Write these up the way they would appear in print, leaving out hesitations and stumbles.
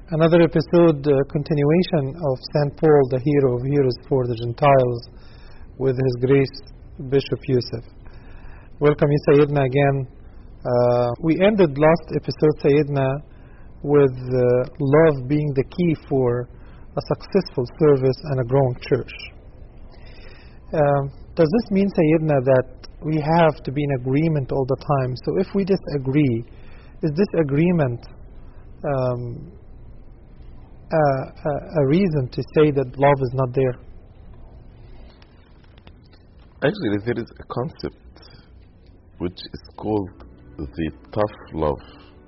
Another episode, continuation of St. Paul, the hero of heroes for the Gentiles, with His Grace Bishop Yusuf. Welcome you, Sayyidina, again. We ended last episode, Sayyidina, with love being the key for a successful service and a growing church. Does this mean, Sayyidina, that we have to be in agreement all the time? So if we disagree, is this agreement a reason to say that love is not there? Actually, there is a concept which is called the tough love.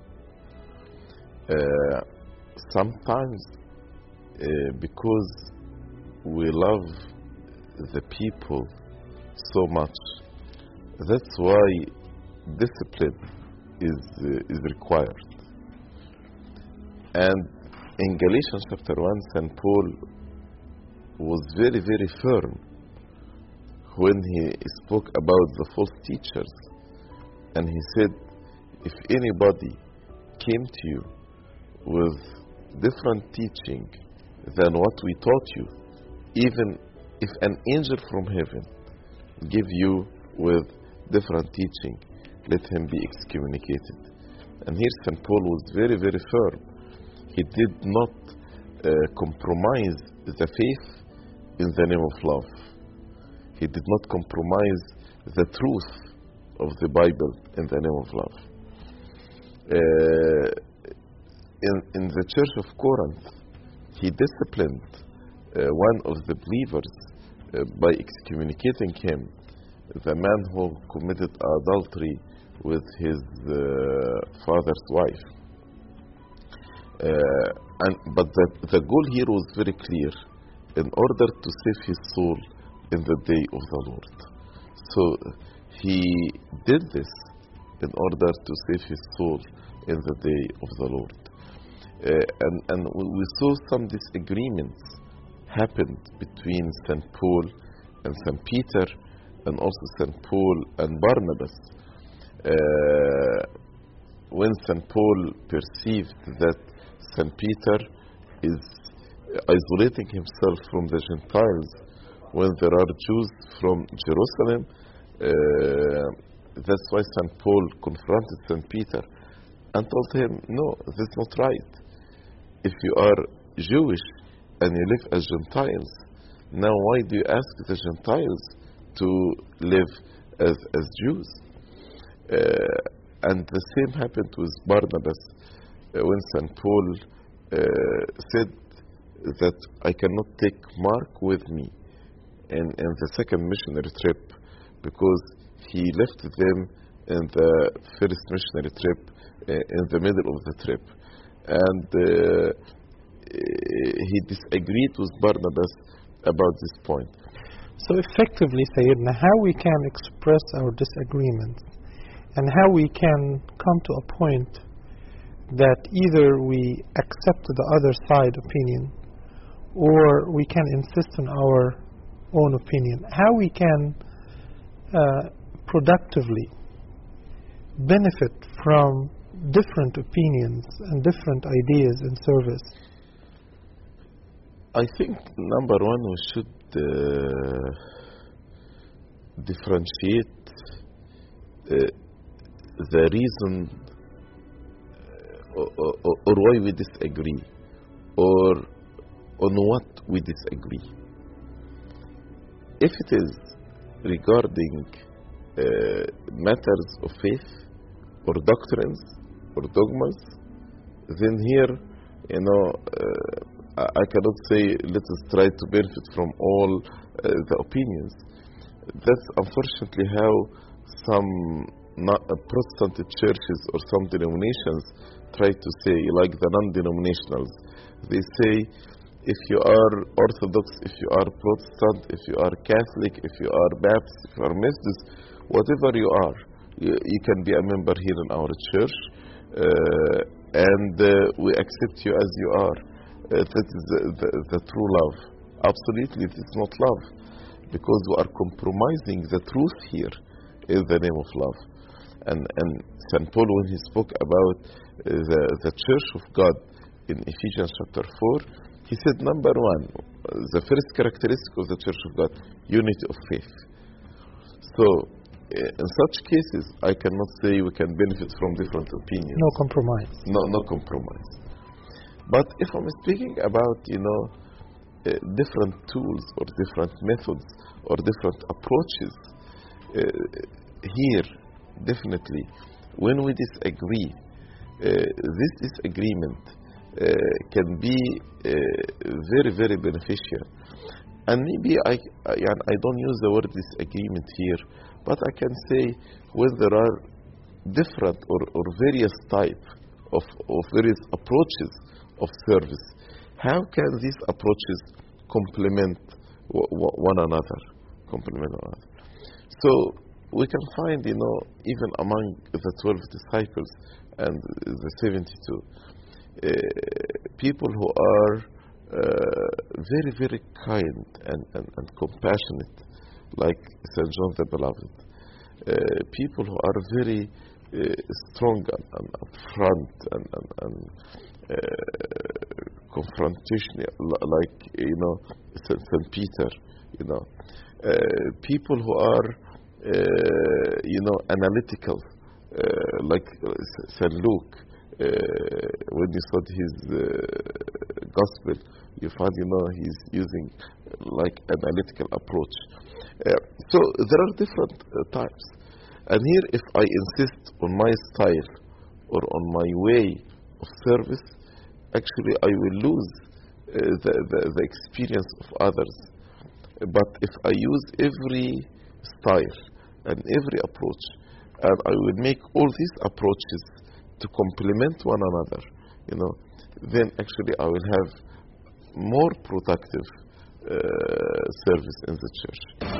Sometimes because we love the people so much, that's why discipline is required. And in Galatians chapter 1, St. Paul was very, very firm when he spoke about the false teachers. And he said, if anybody came to you with different teaching than what we taught you, even if an angel from heaven give you with different teaching, let him be excommunicated. And here St. Paul was very, very firm. He did not compromise the faith in the name of love. He did not compromise the truth of the Bible in the name of love. In the church of Corinth, he disciplined one of the believers by excommunicating him, the man who committed adultery with his father's wife. But the goal here was very clear, in order to save his soul in the day of the Lord. So he did this in order to save his soul in the day of the Lord. And we saw some disagreements happened between St. Paul and St. Peter, and also St. Paul and Barnabas. When St. Paul perceived that St. Peter is isolating himself from the Gentiles when there are Jews from Jerusalem, that's why St. Paul confronted St. Peter and told him, no, that's not right. If you are Jewish and you live as Gentiles, now why do you ask the Gentiles to live as Jews? And the same happened with Barnabas when St. Paul said that I cannot take Mark with me in the second missionary trip, because he left them in the first missionary trip in the middle of the trip. And he disagreed with Barnabas about this point. So effectively, Sayyidina, how we can express our disagreements and how we can come to a point that either we accept the other side opinion or we can insist on our own opinion. How we can productively benefit from different opinions and different ideas in service. I think, number one, we should differentiate the reason or why we disagree, or on what we disagree. If it is regarding matters of faith or doctrines or dogmas, then here, I cannot say let us try to benefit from all the opinions. That's unfortunately how some Protestant churches or some denominations try to say, like the non-denominationals. They say, if you are Orthodox, if you are Protestant, if you are Catholic, if you are Baptist, if you are Methodist, whatever you are, you can be a member here in our church, and we accept you as you are. That is the true love. Absolutely, it is not love, because we are compromising the truth here in the name of love. And St. Paul, when he spoke about the church of God in Ephesians chapter 4, he said, number one, the first characteristic of the Church of God, unity of faith. So, in such cases, I cannot say we can benefit from different opinions. No compromise. No compromise. But if I'm speaking about, different tools or different methods or different approaches, here, definitely, when we disagree, this disagreement can be very, very beneficial. And maybe I don't use the word disagreement here, but I can say when there are different or various types of various approaches of service, how can these approaches complement one another? So we can find, even among the 12 disciples and the 72, people who are very, very kind and compassionate, like St. John the Beloved. People who are very strong and upfront and confrontational, like St. Peter. People who are analytical, like St. Luke. When you study his gospel, you find he's using like analytical approach. So there are different types, and here if I insist on my style or on my way of service, actually I will lose the experience of others. But if I use every style and every approach, and I will make all these approaches to complement one another, then actually I will have more productive service in the church.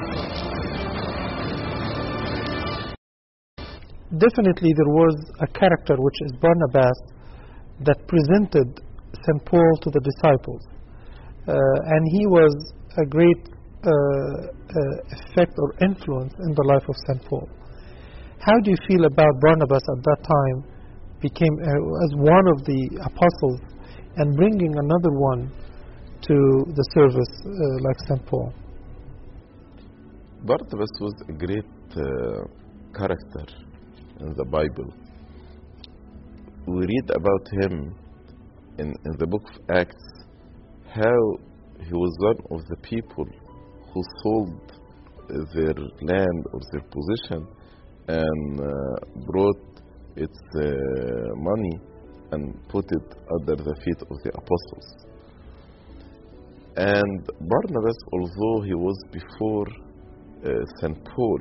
Definitely there was a character, which is Barnabas, that presented St. Paul to the disciples. And he was a great effect or influence in the life of St. Paul. How do you feel about Barnabas at that time became as one of the apostles and bringing another one to the service like St. Paul? Barnabas was a great character in the Bible. We read about him in the book of Acts, how he was one of the people who sold their land or their position and brought its money and put it under the feet of the apostles. And Barnabas, although he was before St. Paul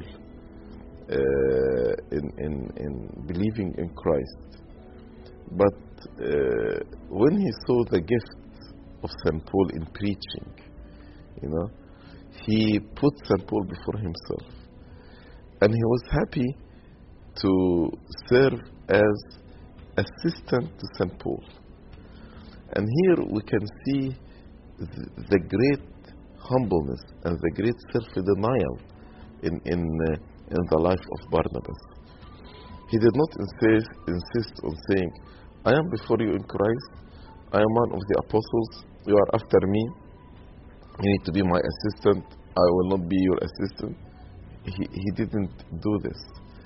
in believing in Christ, but when he saw the gift of St. Paul in preaching, he put St. Paul before himself, and he was happy to serve as assistant to St. Paul. And here we can see the great humbleness and the great self-denial in the life of Barnabas. He did not insist on saying, I am before you in Christ, I am one of the apostles, you are after me, you need to be my assistant, I will not be your assistant. He didn't do this.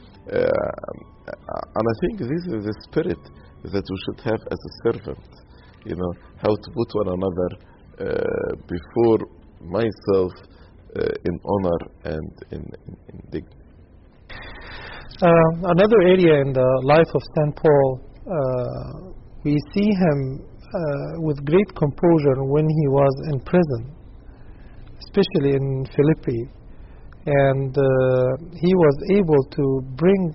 And I think this is the spirit that we should have as a servant, how to put one another before myself in honor and in dignity. Another area in the life of St. Paul, we see him with great composure when he was in prison, especially in Philippi. And he was able to bring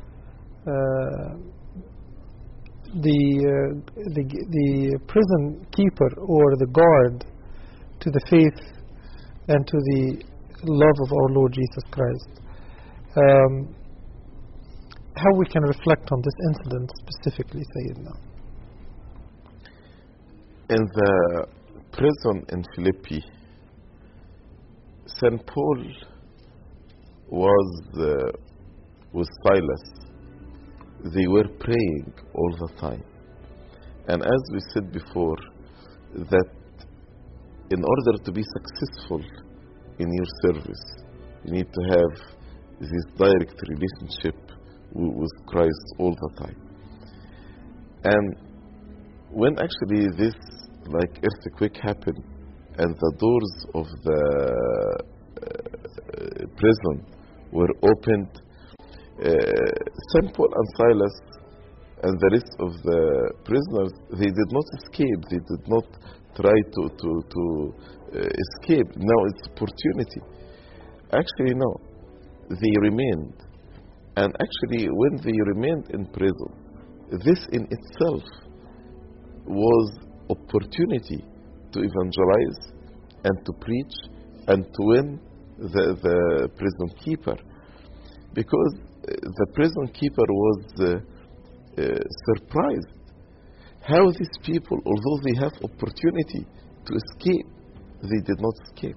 the prison keeper or the guard to the faith and to the love of our Lord Jesus Christ. How we can reflect on this incident specifically, Sayyidina? In the prison in Philippi, St. Paul was with Silas. They were praying all the time. And as we said before, that in order to be successful in your service, you need to have this direct relationship with Christ all the time. And when actually this earthquake happened and the doors of the prison were opened, St. Paul and Silas and the rest of the prisoners, they did not escape. They did not try to escape. Now it's opportunity. Actually, no. They remained. And actually, when they remained in prison, this in itself was opportunity to evangelize and to preach and to win the prison keeper. Because the prison keeper was surprised how these people, although they have opportunity to escape, they did not escape.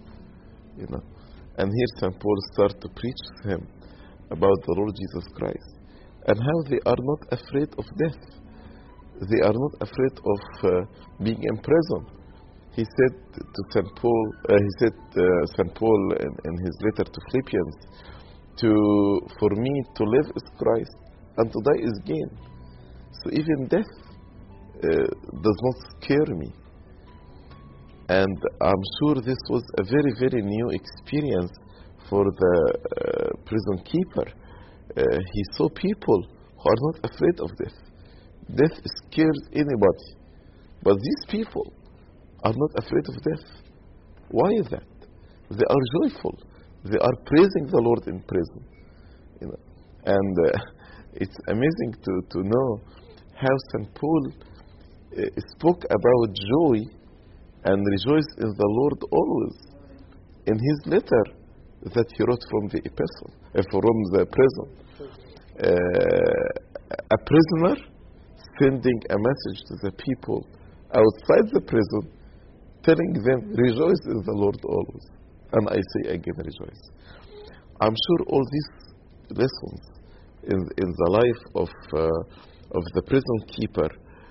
And here St. Paul started to preach to him about the Lord Jesus Christ and how they are not afraid of death. They are not afraid of being imprisoned. He said to St. Paul, St. Paul in his letter to Philippians, for me to live is Christ and to die is gain. So even death does not scare me. And I'm sure this was a very, very new experience for the prison keeper. He saw people who are not afraid of death. Death scares anybody. But these people are not afraid of death. Why is that? They are joyful. They are praising the Lord in prison. And it's amazing to know how St. Paul spoke about joy and rejoice in the Lord always in his letter that he wrote from the epistle, from the prison. A prisoner sending a message to the people outside the prison, telling them, rejoice in the Lord always. And I say again, rejoice. I'm sure all these lessons in the life of the prison keeper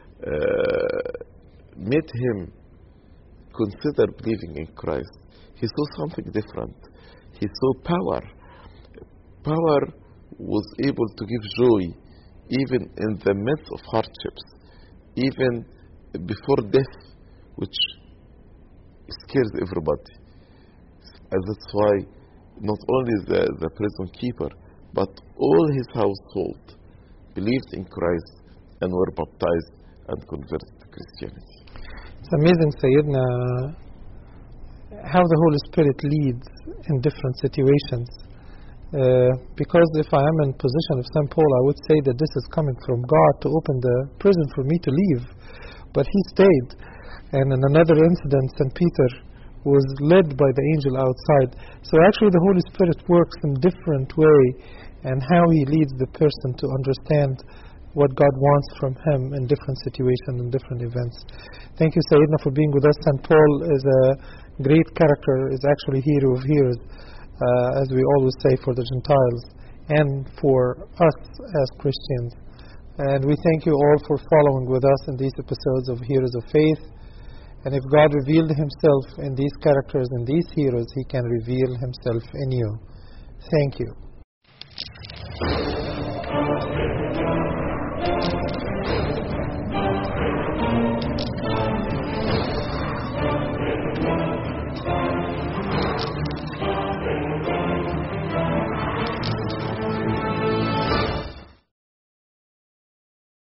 made him consider believing in Christ. He saw something different. He saw power. Power was able to give joy even in the midst of hardships, even before death, which scares everybody. And that's why not only the prison keeper, but all his household believed in Christ and were baptized and converted to Christianity. It's amazing, Sayyidina, how the Holy Spirit leads in different situations. Because if I am in position of St. Paul, I would say that this is coming from God to open the prison for me to leave. But he stayed. And in another incident, St. Peter was led by the angel outside. So actually the Holy Spirit works in different way, and how he leads the person to understand what God wants from him in different situations and different events. Thank you, Sayyidina, for being with us. St. Paul is a great character, is actually hero of heroes, as we always say, for the Gentiles and for us as Christians. And we thank you all for following with us in these episodes of Heroes of Faith. And if God revealed himself in these characters and these heroes, he can reveal himself in you. Thank you.